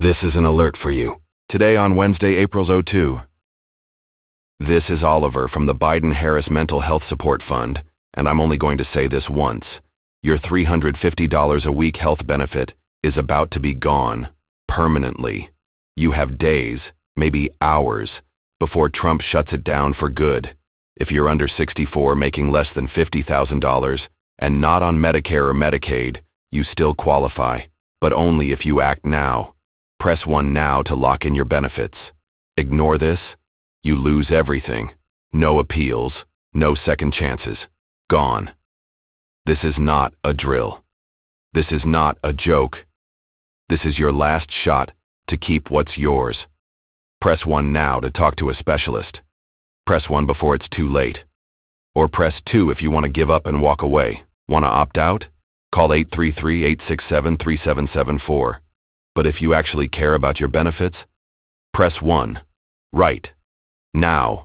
This is an alert for you. Today on Wednesday, April 02. This is Oliver from the Biden-Harris Mental Health Support Fund, and I'm only going to say this once. Your $350 a week health benefit is about to be gone, permanently. You have days, maybe hours, before Trump shuts it down for good. If you're under 64 making less than $50,000 and not on Medicare or Medicaid, you still qualify, but only if you act now. Press 1 now to lock in your benefits. Ignore this, you lose everything. No appeals, no second chances. Gone. This is not a drill. This is not a joke. This is your last shot to keep what's yours. Press 1 now to talk to a specialist. Press 1 before it's too late. Or press 2 if you want to give up and walk away. Want to opt out? Call 833-867-3774. But if you actually care about your benefits, press 1. Right. Now.